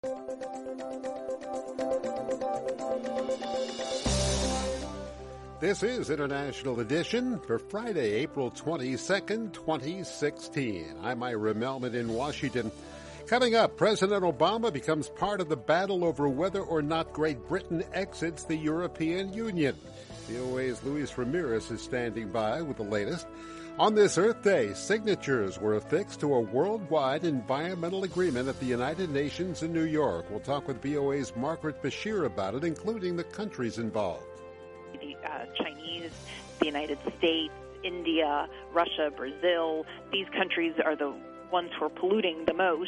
This is International Edition for Friday, April 22nd, 2016. I'm Ira Melman in Washington. Coming up, President Obama becomes part of the battle over whether or not Great Britain exits the European Union. VOA's Luis Ramirez is standing by with the latest. On this Earth Day, signatures were affixed to a worldwide environmental agreement at the United Nations in New York. We'll talk with VOA's Margaret Bashir about it, including the countries involved. The Chinese, the United States, India, Russia, Brazil, these countries are the ones who are polluting the most.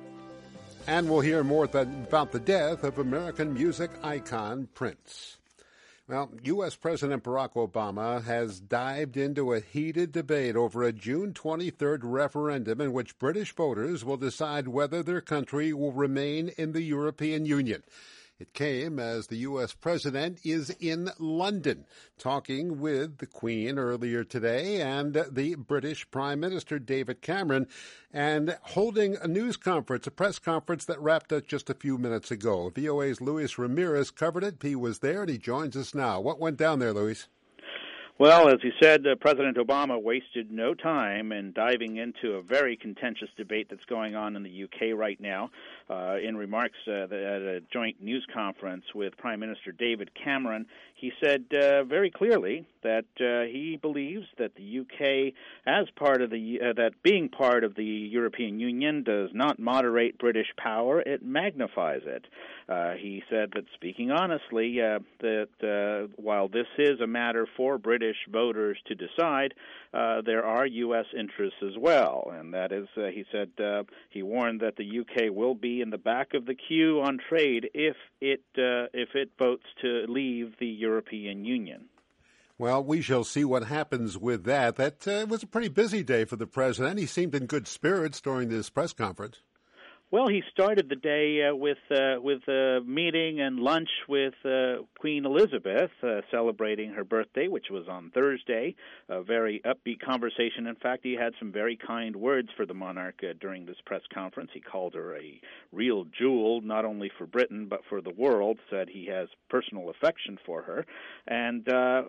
And we'll hear more about the death of American music icon Prince. Well, U.S. President Barack Obama has dived into a heated debate over a June 23rd referendum in which British voters will decide whether their country will remain in the European Union. It came as the U.S. president is in London talking with the Queen earlier today and the British Prime Minister David Cameron and holding a news conference, a press conference that wrapped up just a few minutes ago. VOA's Luis Ramirez covered it. He was there and he joins us now. What went down there, Luis? Well, as you said, President Obama wasted no time in diving into a very contentious debate that's going on in the UK right now. In remarks at a joint news conference with Prime Minister David Cameron, he said very clearly that he believes that the UK, as part of that being part of the European Union, does not moderate British power; it magnifies it. He said that, speaking honestly, that while this is a matter for British voters to decide, there are U.S. interests as well, and that is, he said, he warned that the UK will be in the back of the queue on trade if it votes to leave the European Union. Well, we shall see what happens with that. That was a pretty busy day for the president. He seemed in good spirits during this press conference. Well, he started the day with a meeting and lunch with Queen Elizabeth, celebrating her birthday, which was on Thursday. A very upbeat conversation. In fact, he had some very kind words for the monarch during this press conference. He called her a real jewel, not only for Britain but for the world. Said he has personal affection for her, and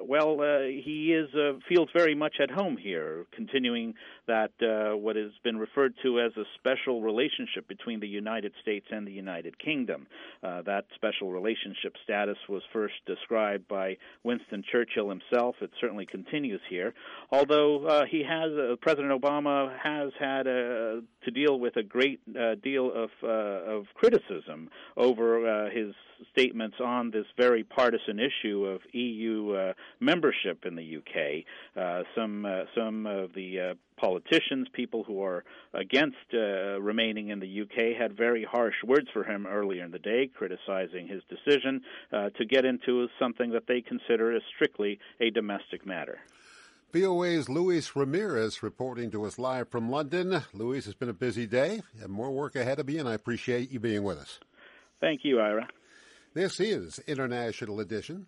he feels very much at home here, continuing that what has been referred to as a special relationship between the United States and the United Kingdom. That special relationship status was first described by Winston Churchill himself. It certainly continues here, although President Obama has had to deal with a great deal of criticism over his statements on this very partisan issue of EU membership in the UK. Some of the politicians, people who are against remaining in the UK, had very harsh words for him earlier in the day, criticizing his decision to get into something that they consider as strictly a domestic matter. VOA's Luis Ramirez reporting to us live from London. Luis, it's been a busy day. You have more work ahead of you, and I appreciate you being with us. Thank you, Ira. This is International Edition.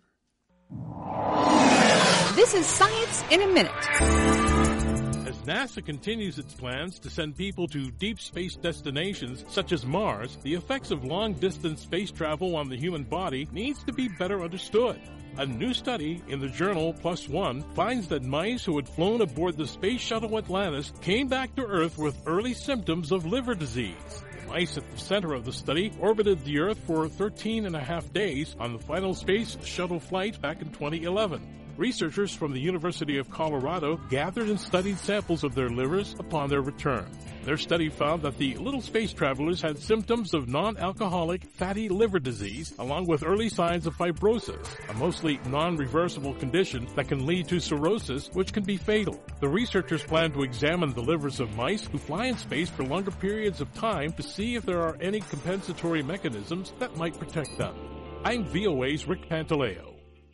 This is Science in a Minute. As NASA continues its plans to send people to deep space destinations such as Mars, the effects of long-distance space travel on the human body needs to be better understood. A new study in the journal PLOS ONE finds that mice who had flown aboard the space shuttle Atlantis came back to Earth with early symptoms of liver disease. The mice at the center of the study orbited the Earth for 13 and a half days on the final space shuttle flight back in 2011. Researchers from the University of Colorado gathered and studied samples of their livers upon their return. Their study found that the little space travelers had symptoms of non-alcoholic fatty liver disease, along with early signs of fibrosis, a mostly non-reversible condition that can lead to cirrhosis, which can be fatal. The researchers plan to examine the livers of mice who fly in space for longer periods of time to see if there are any compensatory mechanisms that might protect them. I'm VOA's Rick Pantaleo.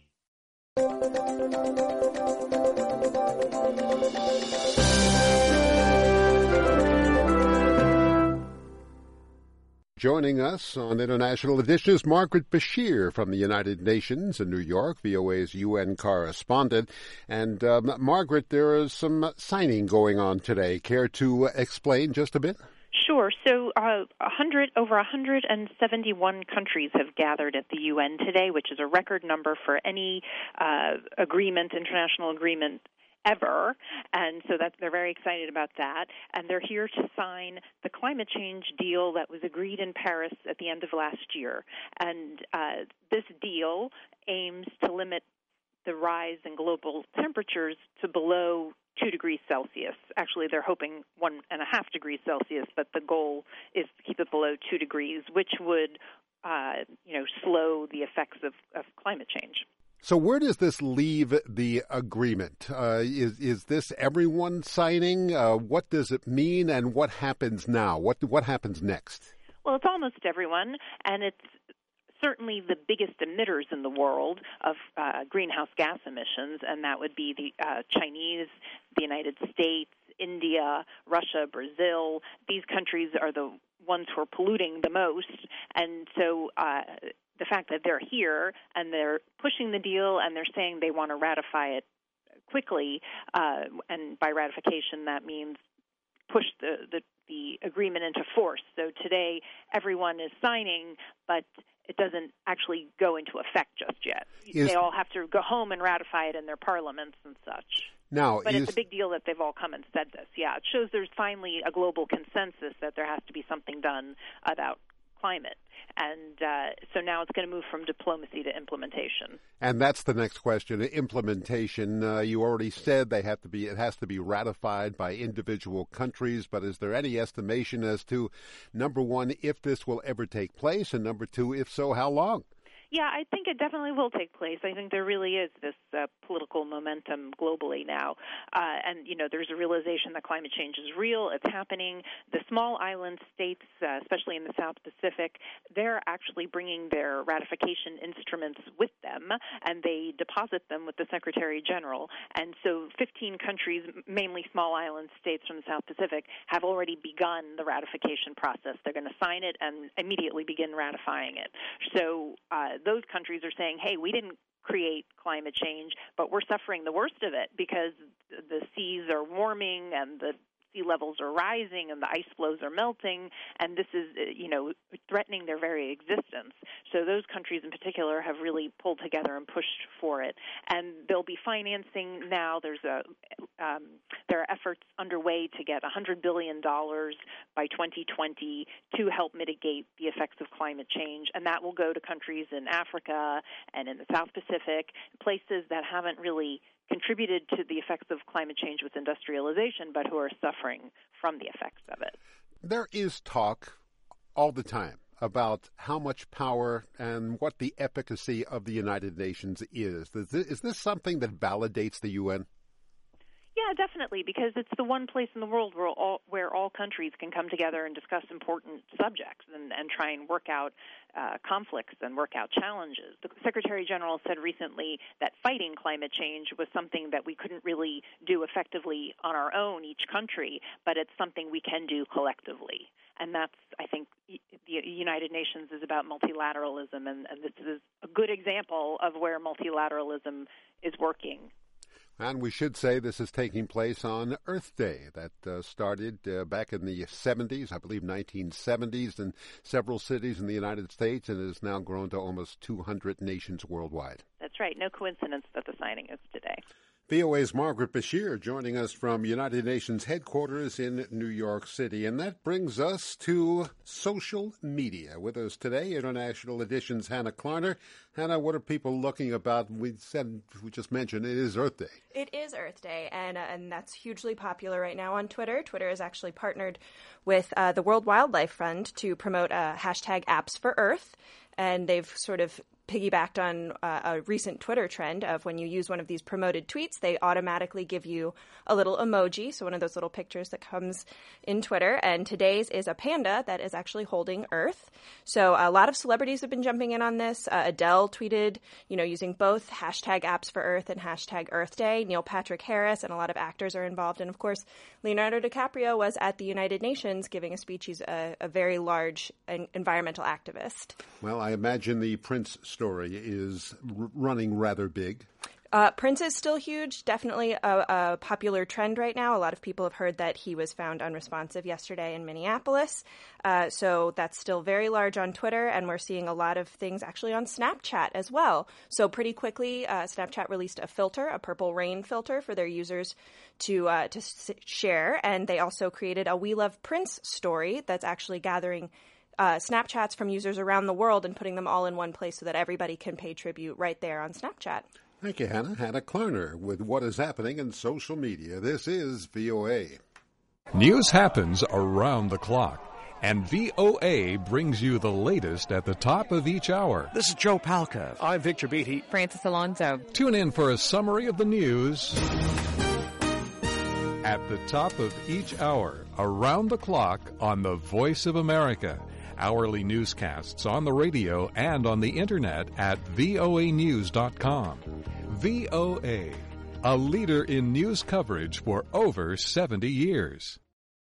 Joining us on International Edition is Margaret Bashir from the United Nations in New York, VOA's UN correspondent. And Margaret, there is some signing going on today. Care to explain just a bit? Sure. So over 171 countries have gathered at the UN today, which is a record number for any international agreement ever, and so they're very excited about that, and they're here to sign the climate change deal that was agreed in Paris at the end of last year. And this deal aims to limit the rise in global temperatures to below 2 degrees Celsius. Actually, they're hoping 1.5 degrees Celsius, but the goal is to keep it below 2 degrees, which would slow the effects of climate change. So where does this leave the agreement? Is this everyone signing? What does it mean, and what happens now? What happens next? Well, it's almost everyone, and it's certainly the biggest emitters in the world of greenhouse gas emissions, and that would be the Chinese, the United States, India, Russia, Brazil. These countries are the ones who are polluting the most, and so the fact that they're here and they're pushing the deal and they're saying they want to ratify it quickly, and by ratification that means push the agreement into force. So today everyone is signing, but it doesn't actually go into effect just yet. They all have to go home and ratify it in their parliaments and such. But it's a big deal that they've all come and said this. Yeah, it shows there's finally a global consensus that there has to be something done about climate. And so now it's going to move from diplomacy to implementation. And that's the next question, implementation. You already said it has to be ratified by individual countries, but is there any estimation as to, number one, if this will ever take place, and number two, if so, how long? Yeah, I think it definitely will take place. I think there really is this political momentum globally now. And, there's a realization that climate change is real. It's happening. The small island states, especially in the South Pacific, they're actually bringing their ratification instruments with them, and they deposit them with the Secretary General. And so 15 countries, mainly small island states from the South Pacific, have already begun the ratification process. They're going to sign it and immediately begin ratifying it. So those countries are saying, hey, we didn't create climate change, but we're suffering the worst of it because the seas are warming and the sea levels are rising and the ice floes are melting, and this is, threatening their very existence. So those countries in particular have really pulled together and pushed for it. And they'll be financing now. There are efforts underway to get $100 billion by 2020 to help mitigate the effects of climate change, and that will go to countries in Africa and in the South Pacific, places that haven't really contributed to the effects of climate change with industrialization, but who are suffering from the effects of it. There is talk all the time about how much power and what the efficacy of the United Nations is. Is this something that validates the UN? Yeah, definitely, because it's the one place in the world where all countries can come together and discuss important subjects and try and work out conflicts and work out challenges. The Secretary General said recently that fighting climate change was something that we couldn't really do effectively on our own, each country, but it's something we can do collectively. And that's, I think, the United Nations is about multilateralism, and this is a good example of where multilateralism is working. And we should say this is taking place on Earth Day. That started back in the 70s, I believe 1970s, in several cities in the United States, and has now grown to almost 200 nations worldwide. That's right. No coincidence that the signing is today. VOA's Margaret Bashir joining us from United Nations headquarters in New York City. And that brings us to social media. With us today, International Edition's Hannah Klarner. Hannah, what are people looking about? We just mentioned it is Earth Day. It is Earth Day, and that's hugely popular right now on Twitter. Twitter has actually partnered with the World Wildlife Fund to promote hashtag Apps for Earth, and they've sort of piggybacked on a recent Twitter trend of when you use one of these promoted tweets, they automatically give you a little emoji, so one of those little pictures that comes in Twitter. And today's is a panda that is actually holding Earth. So a lot of celebrities have been jumping in on this. Adele tweeted, using both hashtag Apps for Earth and hashtag Earth Day. Neil Patrick Harris and a lot of actors are involved. And, of course, Leonardo DiCaprio was at the United Nations giving a speech. He's a very large environmental activist. Well, I imagine the Prince story is running rather big. Prince is still huge, definitely a popular trend right now. A lot of people have heard that he was found unresponsive yesterday in Minneapolis. So that's still very large on Twitter, and we're seeing a lot of things actually on Snapchat as well. So pretty quickly, Snapchat released a filter, a Purple Rain filter for their users to share, and they also created a We Love Prince story that's actually gathering Snapchats from users around the world and putting them all in one place so that everybody can pay tribute right there on Snapchat. Thank you, Hannah. Hannah Klarner with what is happening in social media. This is VOA. News happens around the clock, and VOA brings you the latest at the top of each hour. This is Joe Palca. I'm Victor Beatty. Francis Alonso. Tune in for a summary of the news at the top of each hour, around the clock on the Voice of America. Hourly newscasts on the radio and on the internet at voanews.com. VOA, a leader in news coverage for over 70 years.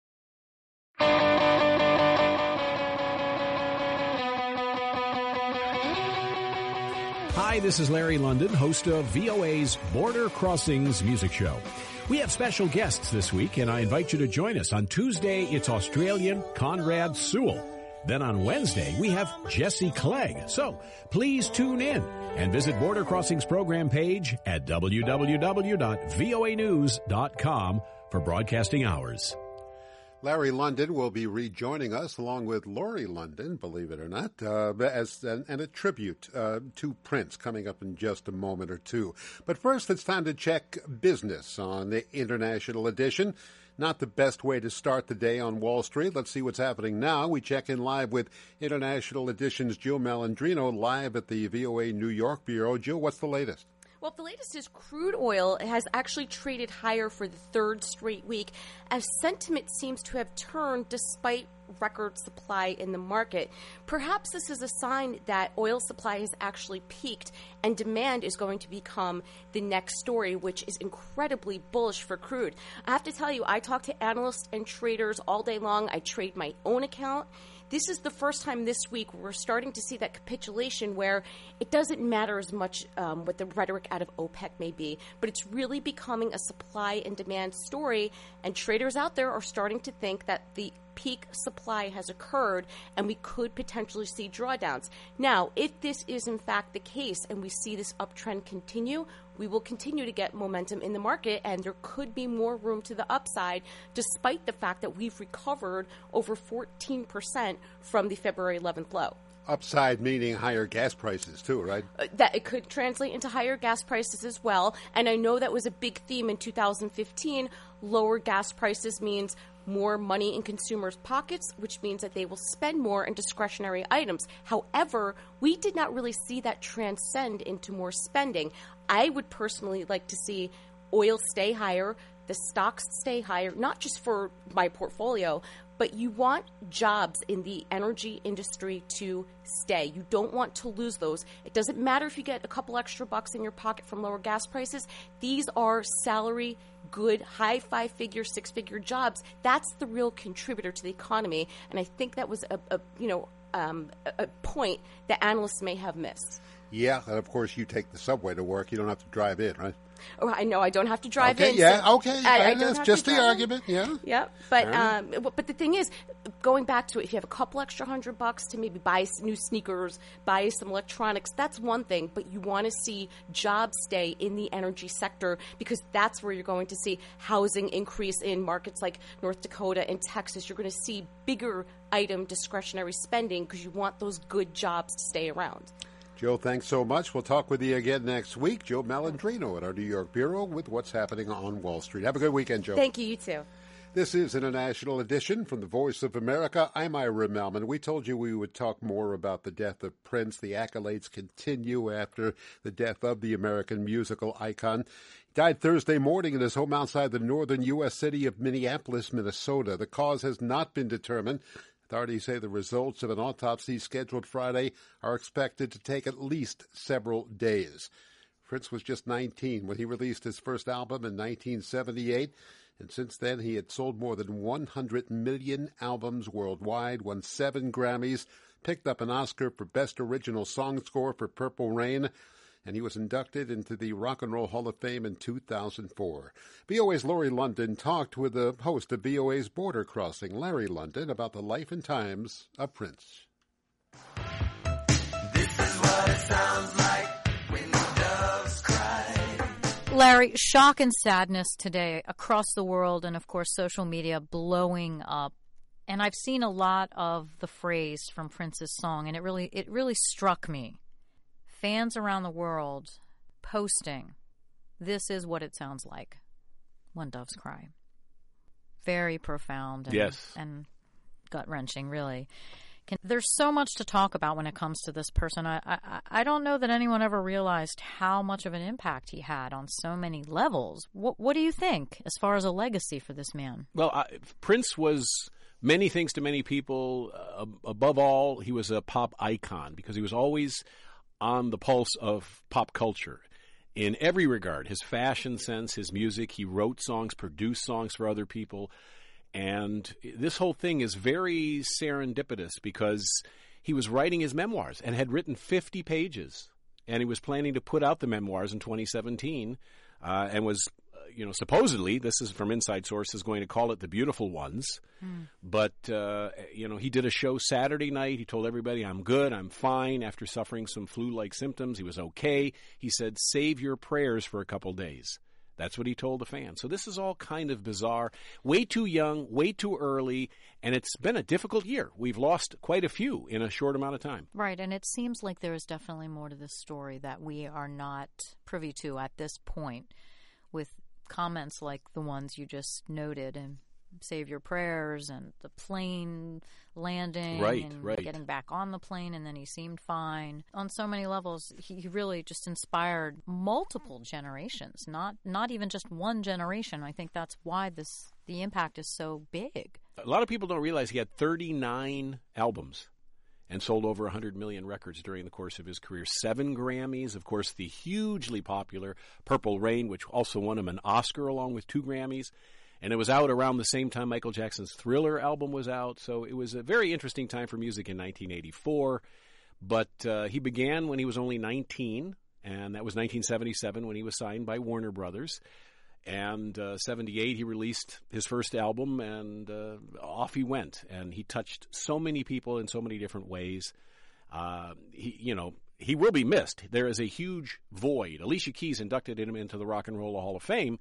Hi, this is Larry London, host of VOA's Border Crossings Music Show. We have special guests this week, and I invite you to join us. On Tuesday, it's Australian Conrad Sewell. Then on Wednesday, we have Jesse Clegg. So please tune in and visit Border Crossings program page at www.voanews.com for broadcasting hours. Larry London will be rejoining us along with Lori London, believe it or not, and a tribute to Prince coming up in just a moment or two. But first, it's time to check business on the International Edition. Not the best way to start the day on Wall Street. Let's see what's happening now. We check in live with International Edition's Jill Malandrino, live at the VOA New York Bureau. Jill, what's the latest? Well, the latest is crude oil has actually traded higher for the third straight week as sentiment seems to have turned despite record supply in the market. Perhaps this is a sign that oil supply has actually peaked and demand is going to become the next story, which is incredibly bullish for crude. I have to tell you, I talk to analysts and traders all day long. I trade my own account. This is the first time this week we're starting to see that capitulation where it doesn't matter as much what the rhetoric out of OPEC may be, but it's really becoming a supply and demand story, and traders out there are starting to think that the peak supply has occurred and we could potentially see drawdowns. Now, if this is in fact the case and we see this uptrend continue, we will continue to get momentum in the market and there could be more room to the upside despite the fact that we've recovered over 14% from the February 11th low. Upside meaning higher gas prices too, right? That it could translate into higher gas prices as well. And I know that was a big theme in 2015. Lower gas prices means more money in consumers' pockets, which means that they will spend more in discretionary items. However, we did not really see that transcend into more spending. I would personally like to see oil stay higher, the stocks stay higher, not just for my portfolio, but you want jobs in the energy industry to stay. You don't want to lose those. It doesn't matter if you get a couple extra bucks in your pocket from lower gas prices. These are salary, good, high five-figure, six-figure jobs. That's the real contributor to the economy, and I think that was a point that analysts may have missed. Yeah, and of course you take the subway to work. You don't have to drive in, right? Oh, I know I don't have to drive in. Yeah, so okay. That's just the argument, yeah. Yeah, but the thing is, going back to it, if you have a couple extra $100 to maybe buy new sneakers, buy some electronics, that's one thing. But you want to see jobs stay in the energy sector because that's where you're going to see housing increase in markets like North Dakota and Texas. You're going to see bigger item discretionary spending because you want those good jobs to stay around. Jill, thanks so much. We'll talk with you again next week. Jill Malandrino at our New York Bureau with what's happening on Wall Street. Have a good weekend, Jill. Thank you. You too. This is International Edition from the Voice of America. I'm Ira Melman. We told you we would talk more about the death of Prince. The accolades continue after the death of the American musical icon. He died Thursday morning in his home outside the northern U.S. city of Minneapolis, Minnesota. The cause has not been determined. Authorities say the results of an autopsy scheduled Friday are expected to take at least several days. Prince was just 19 when he released his first album in 1978, and since then he had sold more than 100 million albums worldwide, won 7 Grammys, picked up an Oscar for Best Original Song Score for Purple Rain. and he was inducted into the Rock and Roll Hall of Fame in 2004. VOA's Laurie London talked with the host of VOA's Border Crossing, Larry London, about the life and times of Prince. This is what it sounds like when the doves cry. Larry, shock and sadness today across the world, and of course social media blowing up. And I've seen a lot of the phrase from Prince's song, and it really struck me. Fans around the world posting, "This is what it sounds like when doves cry." Very profound and gut-wrenching, really. There's so much to talk about when it comes to this person. I don't know that anyone ever realized how much of an impact he had on so many levels. What do you think as far as a legacy for this man? Well, Prince was many things to many people. Above all, he was a pop icon because he was always on the pulse of pop culture in every regard. His fashion sense, his music, he wrote songs, produced songs for other people. And this whole thing is very serendipitous because he was writing his memoirs and had written 50 pages. And he was planning to put out the memoirs in 2017 and was, supposedly, this is from inside sources, going to call it The Beautiful Ones. But, he did a show Saturday night. He told everybody, "I'm good, I'm fine." After suffering some flu-like symptoms, he was okay. He said, "Save your prayers for a couple days." That's what he told the fans. So this is all kind of bizarre. Way too young, way too early, and it's been a difficult year. We've lost quite a few in a short amount of time. Right, and it seems like there is definitely more to this story that we are not privy to at this point, with comments like the ones you just noted, and save your prayers, and the plane landing, and getting back on the plane, and then he seemed fine. On so many levels, he really just inspired multiple generations, not even just one generation. I think that's why the impact is so big. A lot of people don't realize he had 39 albums and sold over 100 million records during the course of his career. 7 Grammys, of course, the hugely popular Purple Rain, which also won him an Oscar along with 2 Grammys. And it was out around the same time Michael Jackson's Thriller album was out. So it was a very interesting time for music in 1984. But he began when he was only 19, and that was 1977 when he was signed by Warner Brothers. And 78, he released his first album, and off he went. And he touched so many people in so many different ways. He will be missed. There is a huge void. Alicia Keys inducted him into the Rock and Roll Hall of Fame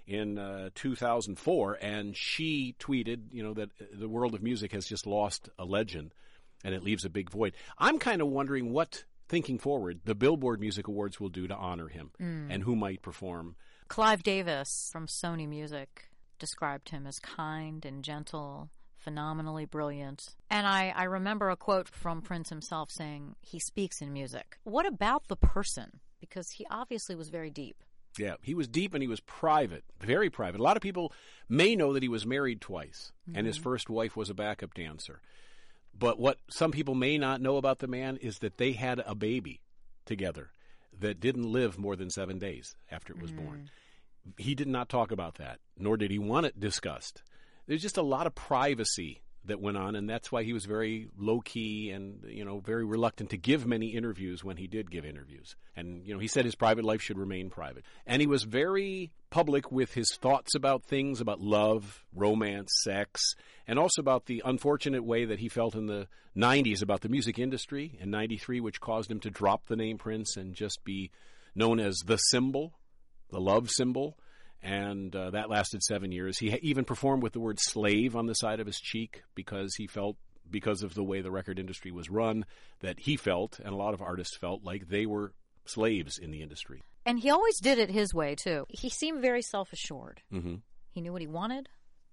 in 2004, and she tweeted, that the world of music has just lost a legend, and it leaves a big void. I'm kind of wondering what, thinking forward, the Billboard Music Awards will do to honor him and who might perform. Clive Davis from Sony Music described him as kind and gentle, phenomenally brilliant. And I remember a quote from Prince himself saying, "He speaks in music." What about the person? Because he obviously was very deep. Yeah, he was deep and he was private, very private. A lot of people may know that he was married twice, and his first wife was a backup dancer. But what some people may not know about the man is that they had a baby together that didn't live more than 7 days after it was born. He did not talk about that, nor did he want it discussed. There's just a lot of privacy that went on, and that's why he was very low-key and, very reluctant to give many interviews when he did give interviews. And, he said his private life should remain private. And he was very public with his thoughts about things, about love, romance, sex, and also about the unfortunate way that he felt in the 90s about the music industry in 93, which caused him to drop the name Prince and just be known as the symbol, the love symbol. And that lasted 7 years. He even performed with the word slave on the side of his cheek because he felt, because of the way the record industry was run, that he felt, and a lot of artists felt, like they were slaves in the industry. And he always did it his way, too. He seemed very self-assured. Mm-hmm. He knew what he wanted,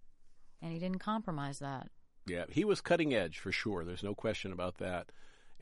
and he didn't compromise that. Yeah, he was cutting edge for sure. There's no question about that.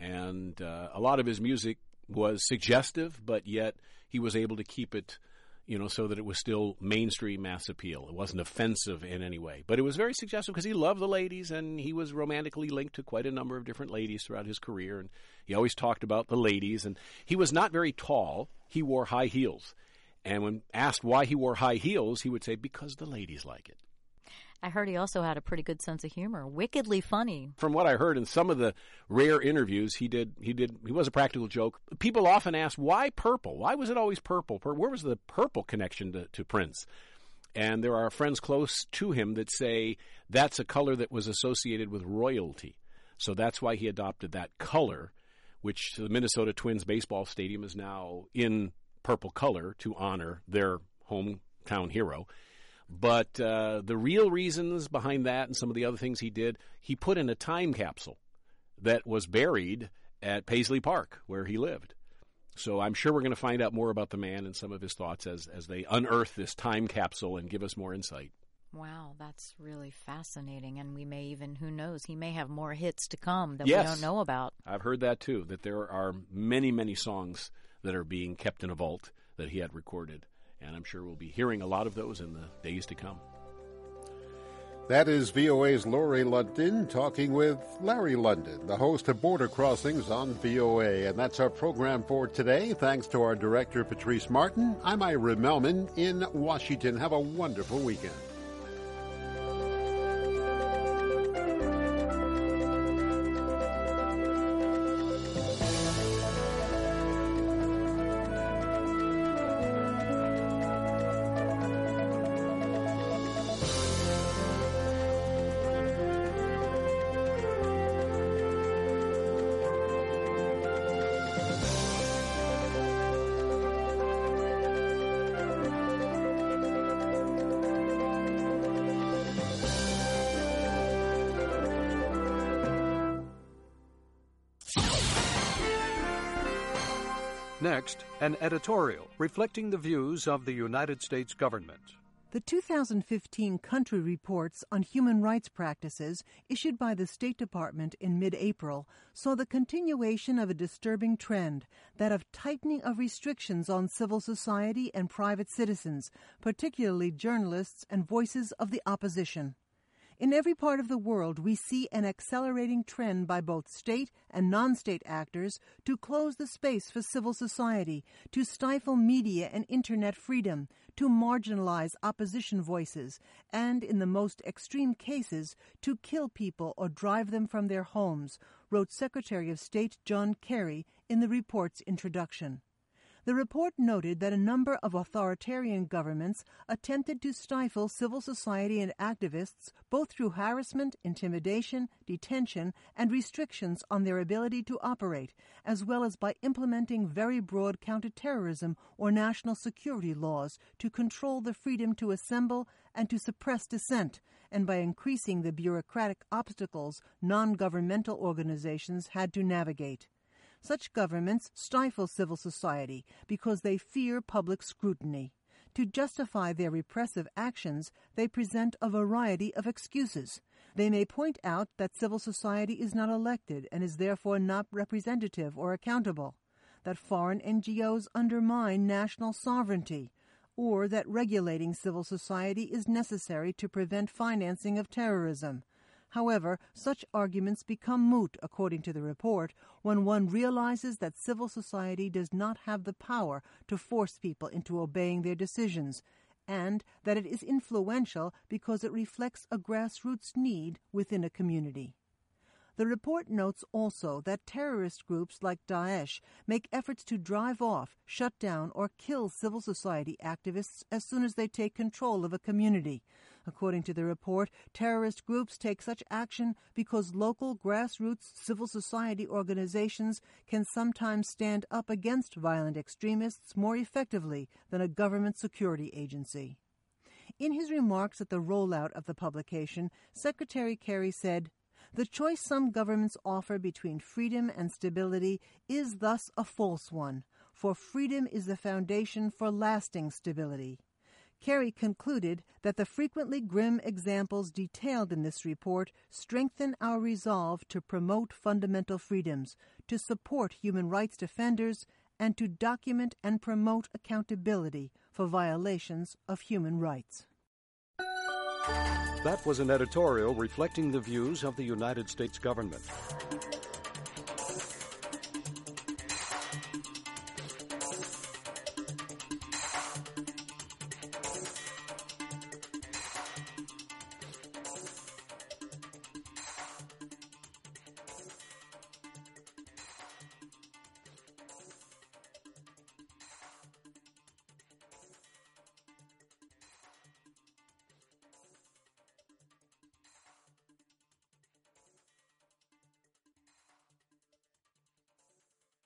And a lot of his music was suggestive, but yet he was able to keep it so that it was still mainstream mass appeal. It wasn't offensive in any way. But it was very suggestive because he loved the ladies, and he was romantically linked to quite a number of different ladies throughout his career. And he always talked about the ladies. And he was not very tall. He wore high heels. And when asked why he wore high heels, he would say, because the ladies like it. I heard he also had a pretty good sense of humor, wickedly funny. From what I heard in some of the rare interviews he was a practical joke. People often ask, why purple? Why was it always purple? Where was the purple connection to Prince? And there are friends close to him that say that's a color that was associated with royalty. So that's why he adopted that color, which the Minnesota Twins baseball stadium is now in purple color to honor their hometown hero. But the real reasons behind that and some of the other things he did, he put in a time capsule that was buried at Paisley Park, where he lived. So I'm sure we're going to find out more about the man and some of his thoughts as they unearth this time capsule and give us more insight. Wow, that's really fascinating. And we may even, who knows, he may have more hits to come that Yes. we don't know about. I've heard that too, that there are many, many songs that are being kept in a vault that he had recorded. And I'm sure we'll be hearing a lot of those in the days to come. That is VOA's Lori London talking with Larry London, the host of Border Crossings on VOA. And that's our program for today. Thanks to our director, Patrice Martin. I'm Ira Melman in Washington. Have a wonderful weekend. Next, an editorial reflecting the views of the United States government. The 2015 Country Reports on Human Rights Practices, issued by the State Department in mid-April, saw the continuation of a disturbing trend, that of tightening of restrictions on civil society and private citizens, particularly journalists and voices of the opposition. In every part of the world, we see an accelerating trend by both state and non-state actors to close the space for civil society, to stifle media and internet freedom, to marginalize opposition voices, and, in the most extreme cases, to kill people or drive them from their homes, wrote Secretary of State John Kerry in the report's introduction. The report noted that a number of authoritarian governments attempted to stifle civil society and activists both through harassment, intimidation, detention, and restrictions on their ability to operate, as well as by implementing very broad counterterrorism or national security laws to control the freedom to assemble and to suppress dissent, and by increasing the bureaucratic obstacles non-governmental organizations had to navigate. Such governments stifle civil society because they fear public scrutiny. To justify their repressive actions, they present a variety of excuses. They may point out that civil society is not elected and is therefore not representative or accountable, that foreign NGOs undermine national sovereignty, or that regulating civil society is necessary to prevent financing of terrorism. However, such arguments become moot, according to the report, when one realizes that civil society does not have the power to force people into obeying their decisions, and that it is influential because it reflects a grassroots need within a community. The report notes also that terrorist groups like Daesh make efforts to drive off, shut down, or kill civil society activists as soon as they take control of a community. According to the report, terrorist groups take such action because local grassroots civil society organizations can sometimes stand up against violent extremists more effectively than a government security agency. In his remarks at the rollout of the publication, Secretary Kerry said, "The choice some governments offer between freedom and stability is thus a false one, for freedom is the foundation for lasting stability." Kerry concluded that the frequently grim examples detailed in this report strengthen our resolve to promote fundamental freedoms, to support human rights defenders, and to document and promote accountability for violations of human rights. That was an editorial reflecting the views of the United States government.